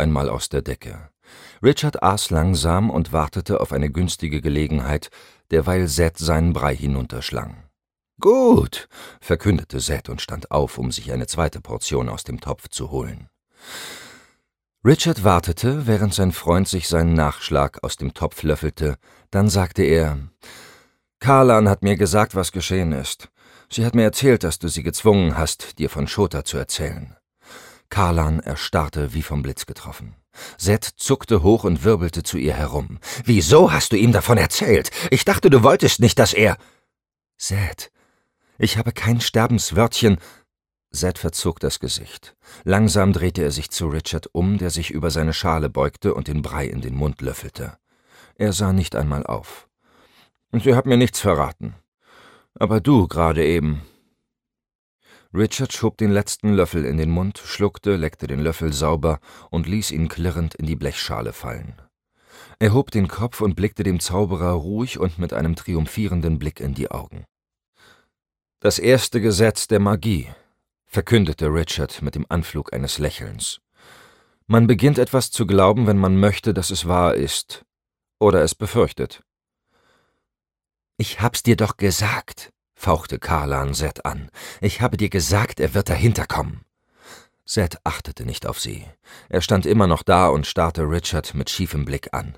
einmal aus der Decke. Richard aß langsam und wartete auf eine günstige Gelegenheit, derweil Seth seinen Brei hinunterschlang. »Gut«, verkündete Seth und stand auf, um sich eine zweite Portion aus dem Topf zu holen. Richard wartete, während sein Freund sich seinen Nachschlag aus dem Topf löffelte. Dann sagte er, »Karlan hat mir gesagt, was geschehen ist. Sie hat mir erzählt, dass du sie gezwungen hast, dir von Shota zu erzählen.« Karlan erstarrte wie vom Blitz getroffen. Seth zuckte hoch und wirbelte zu ihr herum. »Wieso hast du ihm davon erzählt? Ich dachte, du wolltest nicht, dass er...« »Seth, ich habe kein Sterbenswörtchen...« Seth verzog das Gesicht. Langsam drehte er sich zu Richard um, der sich über seine Schale beugte und den Brei in den Mund löffelte. Er sah nicht einmal auf. »Sie hat mir nichts verraten. Aber du gerade eben.« Richard schob den letzten Löffel in den Mund, schluckte, leckte den Löffel sauber und ließ ihn klirrend in die Blechschale fallen. Er hob den Kopf und blickte dem Zauberer ruhig und mit einem triumphierenden Blick in die Augen. »Das erste Gesetz der Magie«, verkündete Richard mit dem Anflug eines Lächelns. »Man beginnt etwas zu glauben, wenn man möchte, dass es wahr ist, oder es befürchtet.« »Ich hab's dir doch gesagt«, fauchte Karlan Seth an. »Ich habe dir gesagt, er wird dahinter kommen.« Seth achtete nicht auf sie. Er stand immer noch da und starrte Richard mit schiefem Blick an.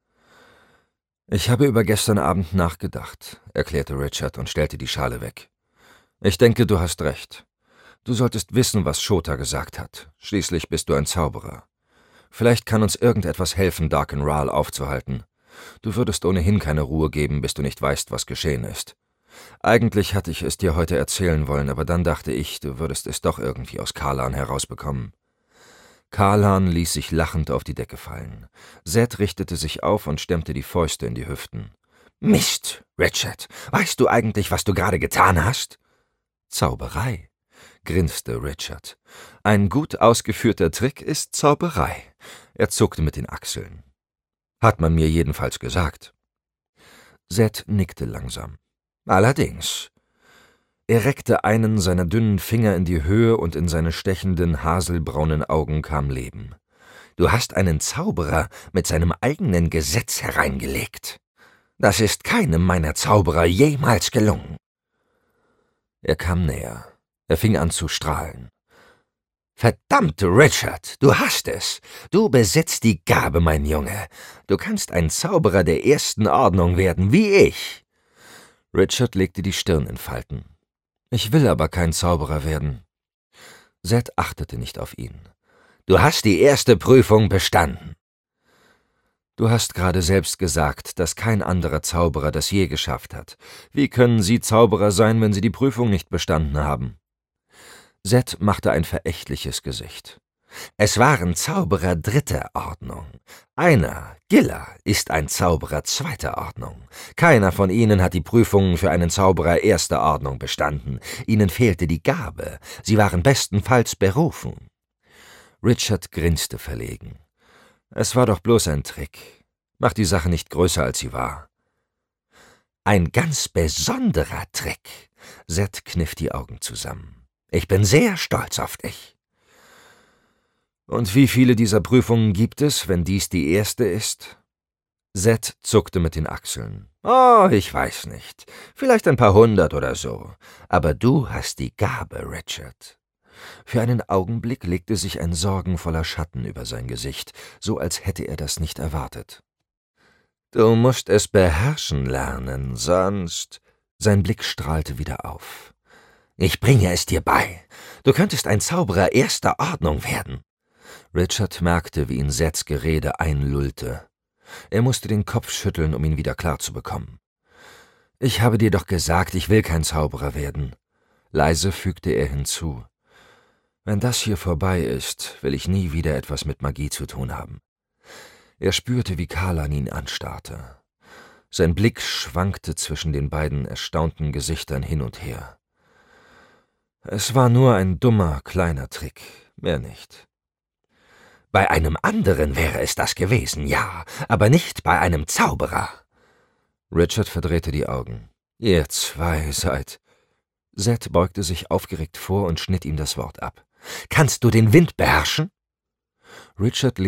»Ich habe über gestern Abend nachgedacht«, erklärte Richard und stellte die Schale weg. »Ich denke, du hast recht. Du solltest wissen, was Shota gesagt hat. Schließlich bist du ein Zauberer. Vielleicht kann uns irgendetwas helfen, Darkenral aufzuhalten. Du würdest ohnehin keine Ruhe geben, bis du nicht weißt, was geschehen ist. Eigentlich hatte ich es dir heute erzählen wollen, aber dann dachte ich, du würdest es doch irgendwie aus Karlan herausbekommen.« Karlan ließ sich lachend auf die Decke fallen. Seth richtete sich auf und stemmte die Fäuste in die Hüften. »Mist, Richard, weißt du eigentlich, was du gerade getan hast?« »Zauberei«, grinste Richard. »Ein gut ausgeführter Trick ist Zauberei.« Er zuckte mit den Achseln. »Hat man mir jedenfalls gesagt.« Seth nickte langsam. »Allerdings.« Er reckte einen seiner dünnen Finger in die Höhe und in seine stechenden, haselbraunen Augen kam Leben. »Du hast einen Zauberer mit seinem eigenen Gesetz hereingelegt. Das ist keinem meiner Zauberer jemals gelungen.« Er kam näher. Er fing an zu strahlen. »Verdammt, Richard, du hast es. Du besitzt die Gabe, mein Junge. Du kannst ein Zauberer der ersten Ordnung werden, wie ich.« Richard legte die Stirn in Falten. »Ich will aber kein Zauberer werden.« Seth achtete nicht auf ihn. »Du hast die erste Prüfung bestanden.« »Du hast gerade selbst gesagt, dass kein anderer Zauberer das je geschafft hat. Wie können Sie Zauberer sein, wenn Sie die Prüfung nicht bestanden haben?« Seth machte ein verächtliches Gesicht. »Es waren Zauberer dritter Ordnung. Einer, Giller, ist ein Zauberer zweiter Ordnung. Keiner von ihnen hat die Prüfungen für einen Zauberer erster Ordnung bestanden. Ihnen fehlte die Gabe. Sie waren bestenfalls berufen.« Richard grinste verlegen. »Es war doch bloß ein Trick. Mach die Sache nicht größer, als sie war.« »Ein ganz besonderer Trick.« Seth kniff die Augen zusammen. »Ich bin sehr stolz auf dich.« »Und wie viele dieser Prüfungen gibt es, wenn dies die erste ist?« Seth zuckte mit den Achseln. »Oh, ich weiß nicht. Vielleicht ein paar hundert oder so. Aber du hast die Gabe, Richard.« Für einen Augenblick legte sich ein sorgenvoller Schatten über sein Gesicht, so als hätte er das nicht erwartet. »Du musst es beherrschen lernen, sonst...« Sein Blick strahlte wieder auf. »Ich bringe es dir bei. Du könntest ein Zauberer erster Ordnung werden.« Richard merkte, wie ihn Seths Gerede einlullte. Er musste den Kopf schütteln, um ihn wieder klar zu bekommen. »Ich habe dir doch gesagt, ich will kein Zauberer werden.« Leise fügte er hinzu. »Wenn das hier vorbei ist, will ich nie wieder etwas mit Magie zu tun haben.« Er spürte, wie Karlan ihn anstarrte. Sein Blick schwankte zwischen den beiden erstaunten Gesichtern hin und her. »Es war nur ein dummer, kleiner Trick, mehr nicht.« »Bei einem anderen wäre es das gewesen, ja, aber nicht bei einem Zauberer.« Richard verdrehte die Augen. »Ihr zwei seid...« Seth beugte sich aufgeregt vor und schnitt ihm das Wort ab. »Kannst du den Wind beherrschen?« Richard